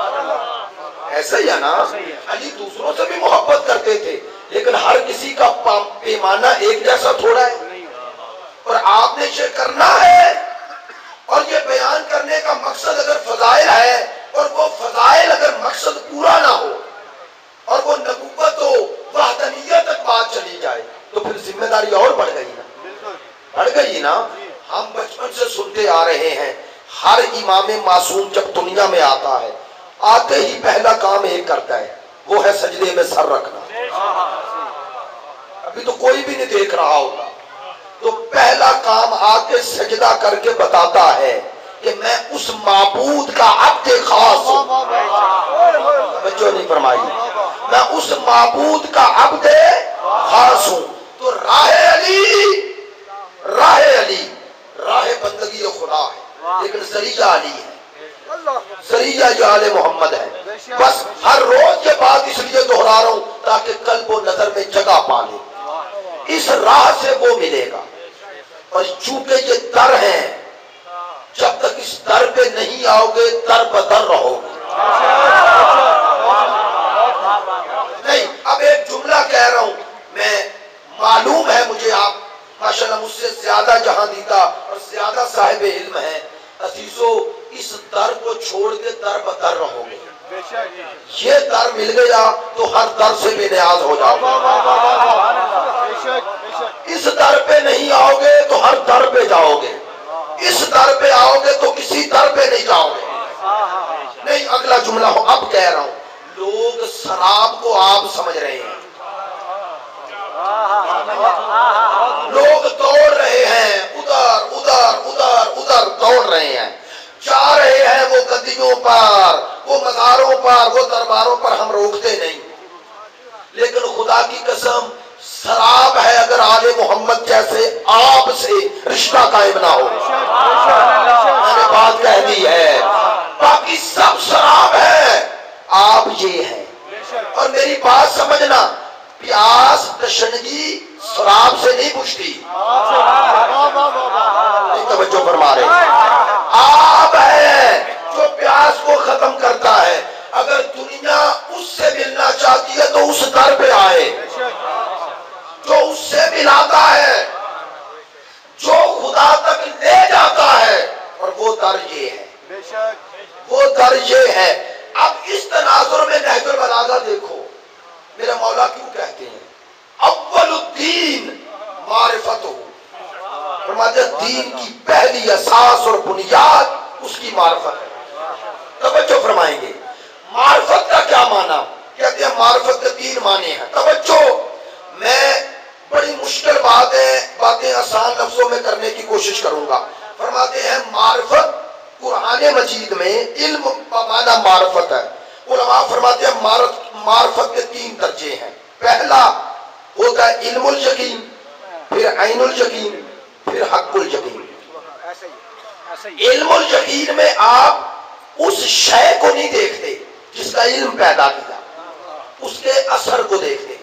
ایسا ہی ہے نا؟ علی دوسروں سے بھی محبت کرتے تھے لیکن ہر کسی کا پیمانہ ایک جیسا تھوڑا ہے. اور آپ نے یہ کرنا ہے، اور یہ بیان کرنے کا مقصد اگر فضائل ہے اور وہ فضائل اگر مقصد پورا نہ ہو اور وہ نبوت و وحدانیت تک بات چلی جائے تو پھر ذمہ داری اور بڑھ گئی نا، بڑھ گئی نا. ہم بچپن سے سنتے آ رہے ہیں ہر امام معصوم جب دنیا میں آتا ہے آتے ہی پہلا کام ایک کرتا ہے، وہ ہے سجدے میں سر رکھنا. ابھی تو کوئی بھی نہیں دیکھ رہا ہوتا تو پہلا کام آ کے سجدہ کر کے بتاتا ہے کہ میں اس معبود کا عبد خاص ہوں. بچوں نہیں فرمائی، میں اس معبود کا عبد خاص ہوں. تو راہ علی، راہ علی راہ بندگی خدا ہے لیکن ذریعہ علی ہے، ذریعہ یہ آل محمد ہے. بس ہر روز یہ بات اس لیے دہرا رہا ہوں تاکہ قلب و نظر میں جگہ پا لے. اس راہ سے وہ ملے گا. اور چونکہ یہ در ہیں، جب تک اس در پہ نہیں آؤ گے در بدر رہو گے. نہیں اب ایک جملہ کہہ رہا ہوں، میں معلوم ہے مجھے آپ ماشاءاللہ مجھ سے زیادہ جہاں دیتا اور زیادہ صاحب علم ہیں. عزیزو اس در کو چھوڑ کے در بدر رہو گے. یہ در مل گیا تو ہر در سے بے نیاز ہو جاؤ گے. اس در پہ نہیں آؤ گے تو ہر در پہ جاؤ گے، اس در پہ آؤ گے تو کسی در پہ نہیں جاؤ گے۔ نہیں، اگلا جملہ ہو اب کہہ رہا ہوں، لوگ شراب کو آپ سمجھ رہے ہیں، لوگ دوڑ رہے ہیں ادھر ادھر ادھر ادھر دوڑ رہے ہیں، جا رہے ہیں وہ گدیوں پر، وہ مزاروں پر، وہ درباروں پر، ہم روکتے نہیں۔ لیکن خدا کی قسم شراب ہے اگر آل محمد جیسے آپ سے رشتہ قائم نہ ہو۔ میں نے بات کہہ دی ہے، باقی سب شراب ہے، آپ یہ ہیں۔ اور میری بات سمجھنا، پیاس تشنگی شراب سے نہیں بجھتی، نہیں توجہ فرما رہے، آپ ہے جو پیاس کو ختم کرتا ہے۔ اگر دنیا اس سے ملنا چاہتی ہے تو اس در پہ آئے جو اس سے ملاتا ہے، جو خدا تک لے جاتا ہے، اور وہ در یہ ہے، وہ در یہ ہے۔ اب اس تناظر میں نہج البلاغہ دیکھو، میرے مولا کیوں کہتے ہیں اول الدین معرفت ہو، فرماتے ہیں دین کی پہلی اساس اور بنیاد اس کی معرفت ہے۔ توجہ فرمائیں گے، معرفت کا کیا معنی؟ کہتے ہیں معرفت کے تین معنی ہیں۔ توجہ، میں بڑی مشکل باتیں باتیں آسان لفظوں میں کرنے کی کوشش کروں گا۔ فرماتے ہیں معرفت قرآن مجید میں علم بمعنی معرفت ہے۔ علماء فرماتے ہیں معرفت کے تین درجے ہیں۔ پہلا ہوتا ہے علم الیقین، پھر عین الیقین، پھر حق الیقین۔ علم الیقین میں آپ اس شے کو نہیں دیکھتے جس کا علم پیدا کیا، اس کے اثر کو دیکھتے،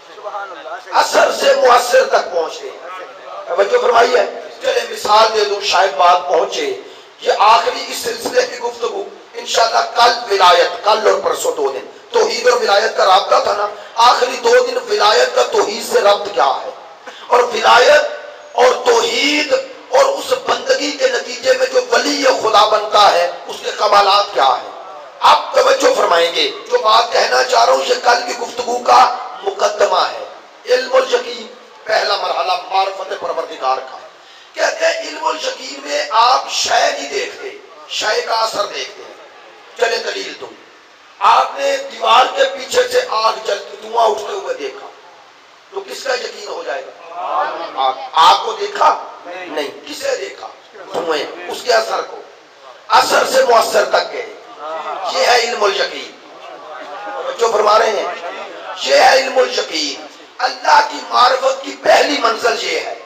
اثر سے مؤثر تک پہنچتے ہیں۔ توجہ فرمائی ہے، چلے مثال دے دوں شاید بات پہنچے۔ یہ آخری اس سلسلے کی گفتگو انشاءاللہ کل ولایت، کل اور پرسوں دو دن توحید اور ولایت کا رابطہ تھا نا، آخری دو دن ولایت کا توحید سے ربط کیا ہے، اور ولایت اور توحید اور اس بندگی کے نتیجے میں جو ولی خدا بنتا ہے اس کے کمالات کیا ہیں۔ اب توجہ فرمائیں گے، جو بات کہنا چاہ رہا ہوں یہ کل کی گفتگو کا مقدمہ ہے۔ علم الیقین پہلا مرحلہ معرفت پروردگار کا، کہتے ہیں علم الیقین میں آپ شے نہیں دیکھتے، شے کا اثر دیکھتے ہیں۔ چلے دلیل دوں، آپ نے دیوار کے پیچھے سے آگ جلتی دھواں اٹھتے ہوئے دیکھا تو کس کا یقین ہو جائے گا؟ آگ آگ کو دیکھا نہیں، کسے دیکھا؟ دھوئیں، اس کے اثر کو، اثر سے مؤثر تک گئے، یہ ہے علم الیقین۔ جو فرما رہے ہیں یہ ہے علم الیقین۔ اللہ کی معرفت کی پہلی منزل یہ ہے،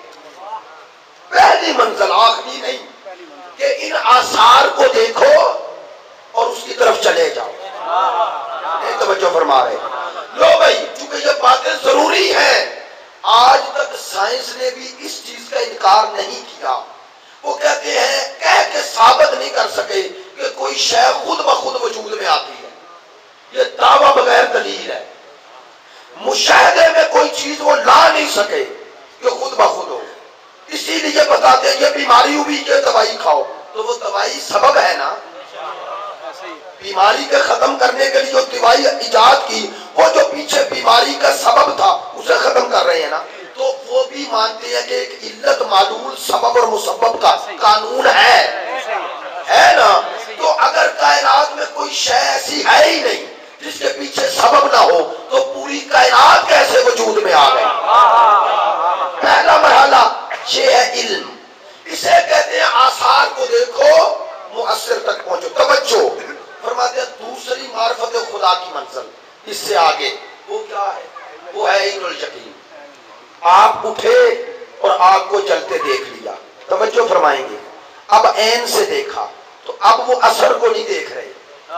پہلی منزل آخری نہیں، کہ ان آثار کو دیکھو اور اس کی طرف چلے جاؤ۔ نہیں توجہ فرما رہے، لو بھائی چونکہ یہ باتیں ضروری ہیں، آج تک سائنس نے بھی اس چیز کا انکار نہیں کیا۔ وہ کہتے ہیں کہہ کے ثابت نہیں کر سکے کہ کوئی شے خود بخود وجود میں آتی ہے، یہ دعویٰ بغیر دلیل ہے۔ مشاہدے میں کوئی چیز وہ لا نہیں سکے کہ خود بخود ہو، اسی لیے بتاتے ہیں یہ بیماری ہوئی کہ دوائی کھاؤ، تو وہ دوائی سبب ہے نا، بیماری کے ختم کرنے کے لیے جو دوائی ایجاد کی وہ جو پیچھے بیماری کا سبب تھا اسے ختم کر رہے ہیں نا، تو وہ بھی مانتے ہیں کہ ایک علت معلول سبب اور مسبب کا قانون ہے، ہے نا۔ تو اگر کائنات میں کوئی شے ایسی ہے ہی نہیں جس کے پیچھے سبب نہ ہو تو پوری کائنات کیسے وجود میں آ گئی؟ پہلا مرحلہ یہ ہے علم، اسے کہتے ہیں آثار کو دیکھو مؤثر تک پہنچو۔ توجہ فرماتے ہیں دوسری معرفت خدا کی منزل اس سے آگے وہ کیا ہے؟ وہ ہے عین الیقین۔ آپ اٹھے اور آگ کو جلتے دیکھ لیا، توجہ فرمائیں گے، اب عین سے دیکھا تو اب وہ اثر کو نہیں دیکھ رہے،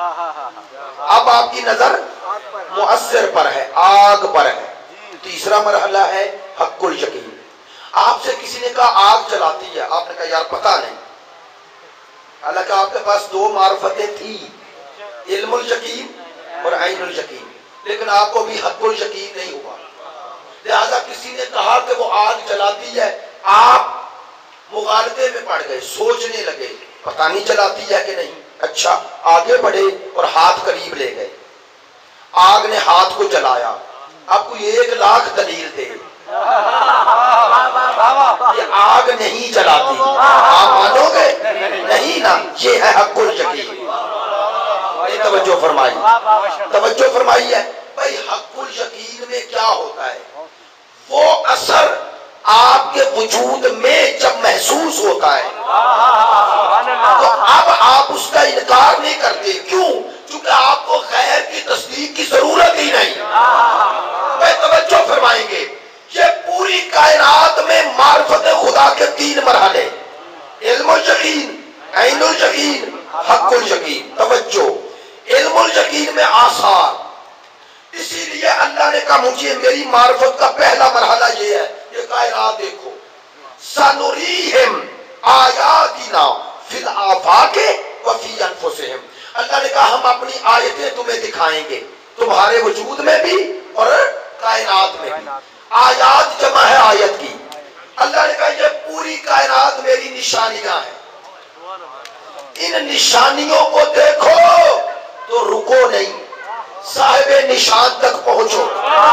اب آپ کی نظر مؤثر پر ہے، آگ پر ہے۔ تیسرا مرحلہ ہے حق الیقین۔ آپ سے کسی نے کہا آگ جلاتی ہے، آپ نے کہا یار پتہ نہیں، حالانکہ آپ کے پاس دو معرفتیں تھی، علم الیقین اور عین الیقین، لیکن آپ کو بھی حق الیقین نہیں ہوا، لہذا کسی نے کہا کہ وہ آگ جلاتی ہے، آپ مغالطے میں پڑ گئے، سوچنے لگے پتہ نہیں جلاتی ہے کہ نہیں، اچھا آگے بڑھے اور ہاتھ قریب لے گئے، آگ نے ہاتھ کو جلایا، اب کوئی ایک لاکھ دلیل دے یہ آگ نہیں جلاتی، آپ مانو گے؟ نہیں نا، یہ ہے حق الیقین۔ توجہ فرمائی، توجہ فرمائی ہے بھائی۔ حق الیقین میں کیا ہوتا ہے؟ وہ اثر آپ کے وجود میں جب محسوس ہوتا ہے تو اب آپ اس کا انکار نہیں کرتے، کیوں؟ چونکہ آپ کو غیر کی تصدیق کی ضرورت ہی نہیں۔ میں توجہ فرمائیں گے، یہ پوری کائنات میں معرفت خدا کے تین مرحلے، علم الیقین، عین الیقین، حق الیقین۔ توجہ، علم الیقین میں آثار، اسی لیے اللہ نے کہا مجھے میری معرفت کا پہلا مرحلہ یہ ہے، یہ کائنات دیکھو، سنریہم آیاتنا فی الآفاق وفی انفسہم۔ اللہ نے کہا ہم اپنی آیتیں تمہیں دکھائیں گے، تمہارے وجود میں بھی اور کائنات میں بھی۔ آیات جمع ہے آیت کی۔ اللہ نے کہا یہ پوری کائنات میری نشانیاں ہیں، ان نشانیوں کو دیکھو تو رکو نہیں، صاحب نشان تک پہنچو۔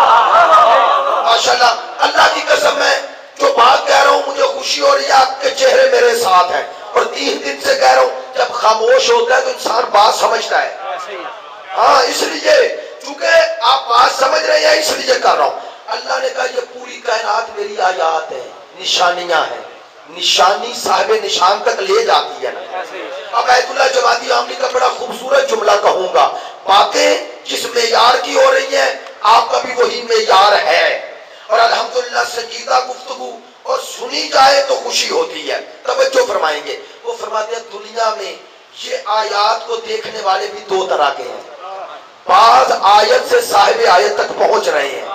ماشاءاللہ، اللہ کی قسم ہے جو بات کہہ رہا ہوں مجھے خوشی ہو رہی ہے، آپ کے چہرے میرے ساتھ ہیں، اور تین دن سے کہہ رہا ہوں جب خاموش ہوتا ہے تو انسان بات سمجھتا ہے۔ ہاں، اس لیے چونکہ آپ بات سمجھ رہے ہیں اس لیے کر رہا ہوں۔ اللہ نے کہا یہ پوری کائنات میری آیات ہے، نشانیاں ہیں۔ نشانی صاحب نشان تک لے جاتی ہے نا۔ اب ایت اللہ جوادی عاملی کا بڑا خوبصورت جملہ کہوں گا، باتیں جس معیار کی ہو رہی ہیں آپ کا بھی وہی معیار ہے، اور الحمدللہ سنجیدہ گفتگو اور سنی جائے تو خوشی ہوتی ہے۔ توجہ فرمائیں گے، وہ فرماتے ہیں دنیا میں یہ آیات کو دیکھنے والے بھی دو طرح کے ہیں، بعض آیت سے صاحب آیت تک پہنچ رہے ہیں،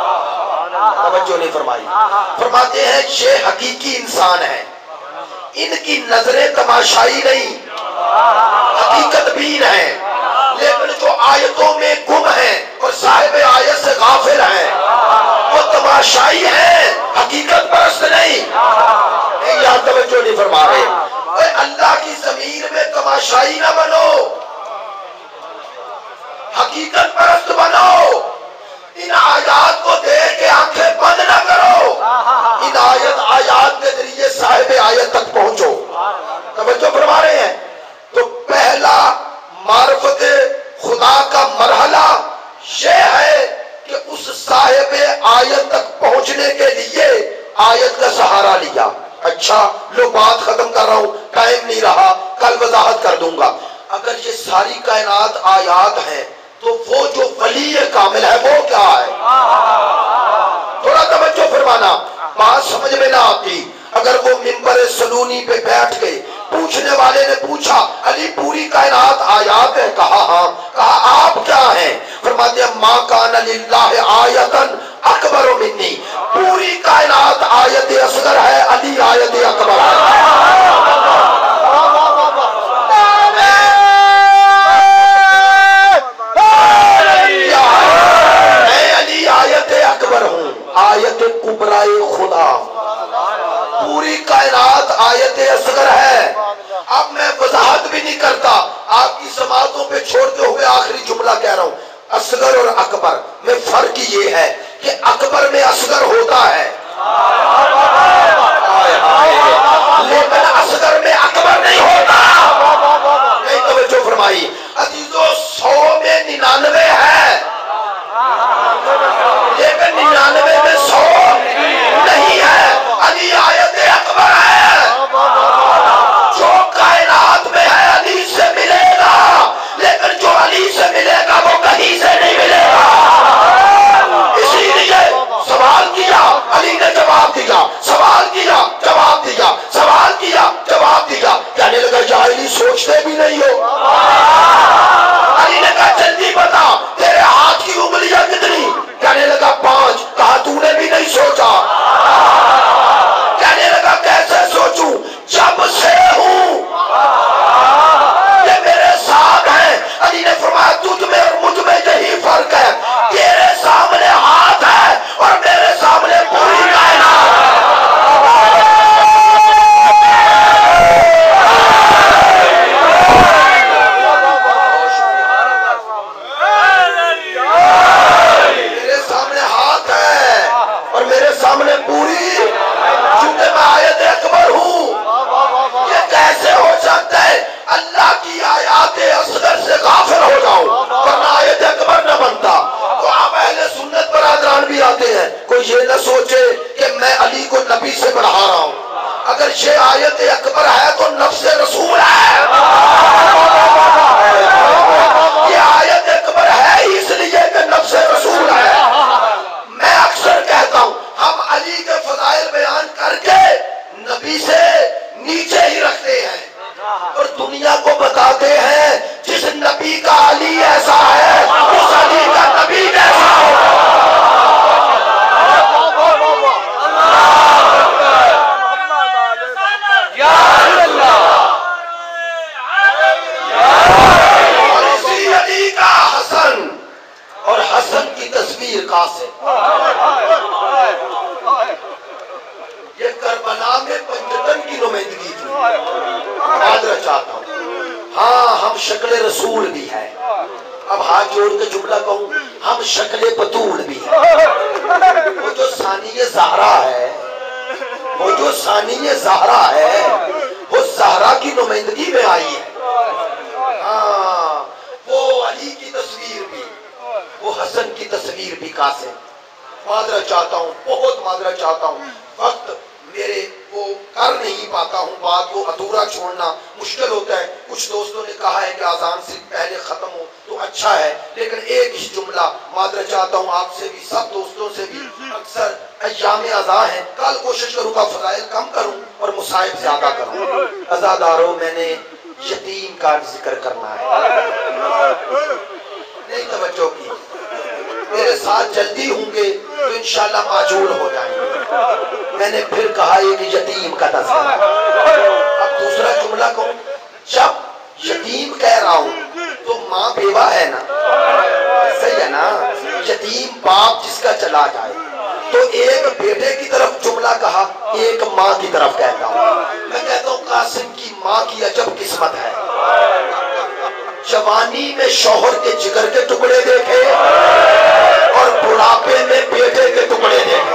توجہ نہیں فرمائی۔ فرماتے ہیں یہ حقیقی انسان ہے، ان کی نظریں تماشائی نہیں، حقیقت بین ہیں، لیکن جو آیتوں میں گم ہیں اور صاحب آیت سے غافل ہیں وہ تماشائی ہیں، حقیقت پرست نہیں۔ یہاں توجہ نہیں فرما رہے۔ اے اللہ کی زمین میں تماشائی نہ بنو، حقیقت پرست بنو۔ ان آیات کو دیکھ کے آنکھیں بند نہ کرو، ان آیت آیات کے ذریعے صاحب آیت تک پہنچو۔ توجہ فرما رہے ہیں۔ تو پہلا معرفت خدا کا مرحلہ یہ ہے کہ اس صاحب آیت تک پہنچنے کے لیے آیت کا سہارا لیا۔ اچھا لو بات ختم کر رہا ہوں، ٹائم نہیں رہا، کل وضاحت کر دوں گا۔ اگر یہ ساری کائنات آیات ہیں تو وہ جو ولی کامل ہے وہ کیا ہے؟ تھوڑا توجہ فرمانا، بات سمجھ میں نہ آتی۔ اگر وہ منبر سلونی پہ بیٹھ کے پوچھنے والے نے پوچھا علی پوری کائنات آیات ہے؟ کہا ہاں۔ کہا آپ کیا ہیں؟ فرماتے ہیں ما کان للہ آیتن اکبر منی، پوری کائنات آیت اصغر ہے، علی آیت اکبر ہے۔ آیت کبرائے خدا، پوری کائنات آیت اصغر ہے۔ اب میں وضاحت بھی نہیں کرتا، آپ کی سماعتوں پہ چھوڑتے ہوئے آخری جملہ کہہ رہا ہوں، اصغر اور اکبر میں فرق یہ ہے کہ اکبر میں اصغر ہوتا ہے لیکن اصغر میں اکبر نہیں ہوتا۔ نہیں توجہ فرمائی عزیزو، سو میں ننانوے ہے لیکن ننانوے میں سو نہیں ہے، علی آیت اکبر ہے۔ جو کائنات میں ہے علی سے ملے گا، لیکن جو علی سے ملے گا وہ کہیں سے نہیں ملے گا۔ اس پڑھاتے ہیں کوئی یہ نہ سوچے کہ میں علی کو نبی سے بڑھا رہا ہوں. اگر یہ آیت اکبر ہے تو نفس رسول ہے. یہ آیت اکبر ہے اس لیے کہ نفس رسول ہے. میں اکثر کہتا ہوں ہم علی کے فضائل بیان کر کے نبی سے نیچے ہی رکھتے ہیں اور دنیا کو بتاتے ہیں جس نبی کا علی ایسا ہے اس علی کا نبی کیسا ہوگا. اور اسی علی کا حسن اور حسن کی تصویر قاسم یہ کربلا میں پنجتن کی نمائندگی تھی. معذرت چاہتا ہوں ہاں ہم شکل رسول بھی ہے. اب ہاتھ جوڑ کے جملہ کہوں ہم شکل بطول بھی ہے. وہ جو ثانی زہرا ہے وہ جو ثانی زہرا ہے وہ زہرا کی نمائندگی میں آئی ہے. ہاں وہ علی کی تصویر بھی وہ حسن کی تصویر بھی قاسم. معذرت چاہتا ہوں بہت معذرت چاہتا ہوں وقت میرے وہ کر نہیں پاتا ہوں بات کو ادھورا چھوڑنا مشکل ہوتا ہے. کچھ دوستوں نے کہا ہے کہ آذان سے پہلے ختم ہو تو اچھا ہے لیکن ایک ہی جملہ معذرت چاہتا ہوں آپ سے بھی سب دوستوں سے بھی. اکثر ایام عزا ہیں کل کوشش کروں گا فضائل کم کروں اور مصائب زیادہ کروں. عزاداروں میں نے یتیم کا ذکر کرنا ہے. نہیں توجہ کی میرے ساتھ جلدی ہوں گے تو انشاءاللہ معجور ہو جائیں گے. میں نے پھر کہا ایک یتیم کا تذکرہ. اب دوسرا جملہ کہوں جب یتیم کہہ رہا ہوں تو ماں بیوہ ہے نا صحیح ہے نا. یتیم باپ جس کا چلا جائے تو ایک بیٹے کی طرف جملہ کہا ایک ماں کی طرف کہتا ہوں. میں کہتا ہوں قاسم کی ماں کی عجب قسمت ہے. جوانی میں شوہر کے جگر کے ٹکڑے دیکھے اور بڑھاپے میں بیٹے کے ٹکڑے دیکھے.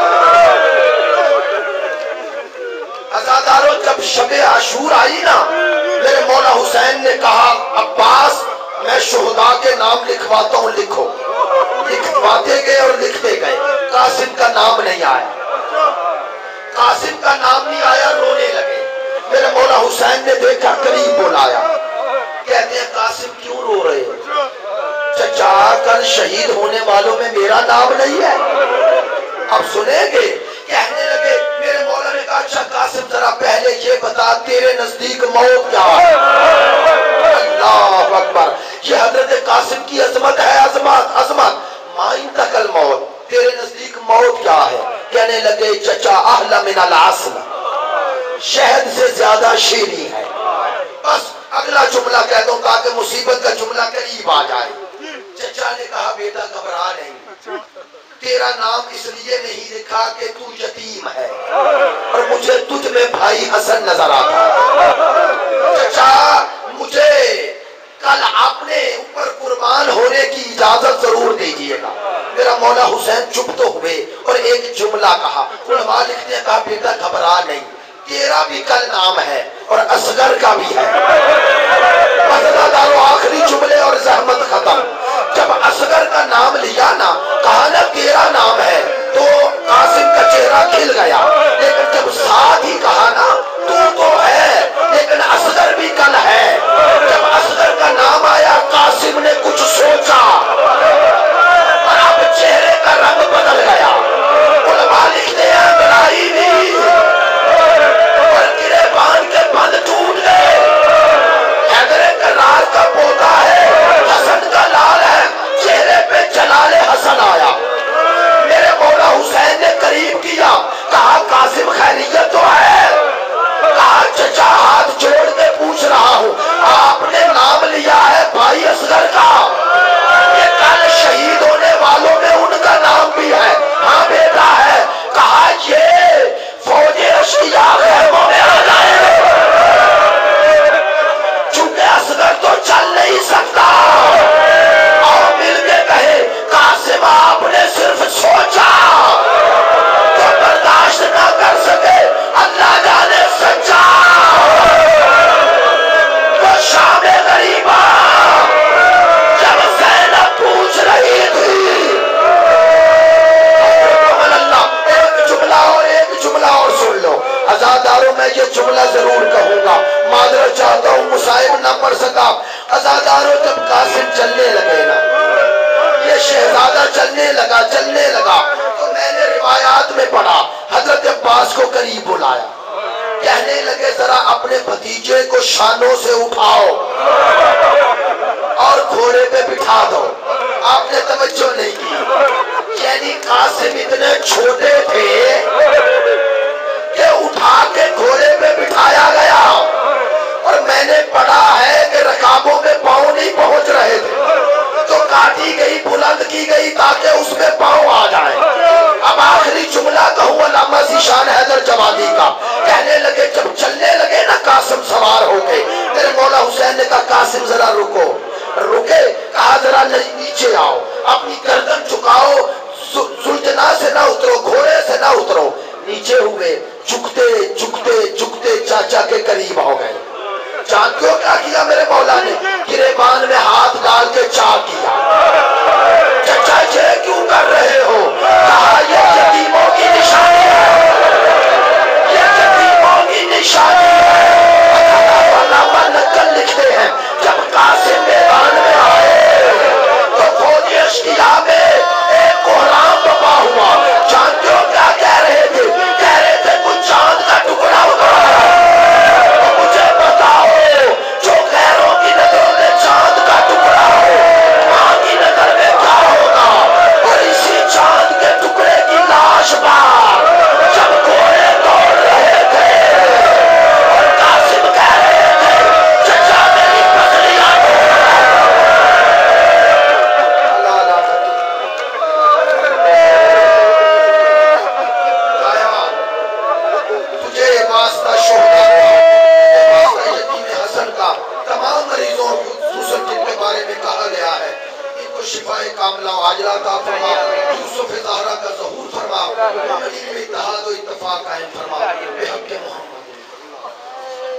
عزاداروں جب شب عاشور آئی نا میرے مولا حسین نے کہا عباس میں شہداء کے نام لکھواتا ہوں لکھو. لکھواتے گئے اور لکھتے گئے. قاسم کا نام نہیں آیا. قاسم کا نام نہیں آیا رونے لگے. میرے مولا حسین نے دیکھا قریب بلایا کہتے ہیں قاسم کیوں رو رہے ہو؟ چچا کل شہید ہونے والوں میں میرا نام نہیں ہے. اب سنیں گے کہنے لگے میرے مولا نے کہا اچھا قاسم ذرا پہلے یہ بتا تیرے نزدیک موت کیا ہے؟ اللہ اکبر. یہ حضرت قاسم کی عظمت ہے. عظمت عظمت ما انتقل موت تیرے نزدیک موت کیا ہے؟ کہنے لگے چچا احلی من العسل شہد سے زیادہ شیریں ہے. بس اگلا جملہ کہتا ہوں تاکہ مصیبت کا جملہ قریب آ جائے. چچا نے کہا بیٹا گھبرا نہیں تیرا نام اس لیے نہیں لکھا کہ تو یتیم ہے اور مجھے تجھ میں بھائی حسن نظر آتا ہے. چچا مجھے کل اپنے اوپر قربان ہونے کی اجازت ضرور دیجیے گا. میرا مولا حسین چپ تو ہوئے اور ایک جملہ کہا. علماء لکھتے ہیں کہا بیٹا گھبرا نہیں تیرا بھی کل نام ہے اور اصغر کا بھی ہے. عزادارو آخری جملے اور زحمت ختم. جب اصغر کا نام لیا نا کہا نا تیرا نام ہے تو قاسم کا چہرہ کھل گیا. لیکن جب ساتھ ہی کہا نا تو تو ہے لیکن اصغر بھی کل ہے. جب اصغر کا نام آیا قاسم نے کچھ سوچا اور اب چہرے کا رنگ بدل گیا. علماء لکھتے ہیں بڑائی بھی اور گرے بان کے بند ٹوٹ گئے. حیدر کرار کا پوتا ہے حسن کا لال ہے چہرے پہ جلال حسن उसे उठाओ और घोड़े पे बिठा दो। आपने तवज्जो नहीं की। यानी कासिम इतने छोटे थे कि उठा के घोड़े पे बिठाया गया, और मैंने पढ़ा है कि रकाबों में पांव नहीं पहुंच रहे थे तो काटी गई, बुलंद की गई ताकि उसमें पांव आ जाए। अब आखिरी जुमला कहूँ अल्लामा ज़ीशान हैदर जवादी का, कहने लगे जब चलने लगे ना कासिम सवार होके, मेरे मौला हुसैन ने कहा कासिम जरा रुको। रुके, कहा जरा नीचे आओ, अपनी गर्दन झुकाओ, सुल्तना से ना उतरो, घोड़े से ना उतरो। नीचे हुए, झुकते झुकते झुकते चाचा के करीब हो गए। जानते हो क्या किया मेरे मौला ने? गिरेबान में हाथ डाल के चा किया। चाचा ये क्यों कर रहे हो? कहा ये यतीमों की निशानी है, ये यतीमों की निशानी है। अल्लामा नकल लिखते हैं जब कासिम मैदान में आए तो फौजी अश्किया में एक कोहराम बपा हुआ। जानते हो क्या कह रहे थे? कह रहे थे कुछ चांद का टुकड़ा उतरा है, तो मुझे बताओ जो गैरों की नजरों में चांद का टुकड़ा हो, मां की नजर में क्या होगा? और इसी चांद के टुकड़े की लाश बार जब घोड़े दौड़ रहे थे और कासिम कह रहे थे चचा मेरी पगड़ियां तुझे वास्ता शोहदा का, वास्ता यतीम हसन का, तमाम मरीजों खुसूसन जिनके बारे में कहा गया है, इनको शिफाए कामला आजला अता फरमा, यूसुफ ज़हरा का ज़हूर फरमा, मदीने में इत्तेहाद व इत्तफाक कायम फरमा, बेहक के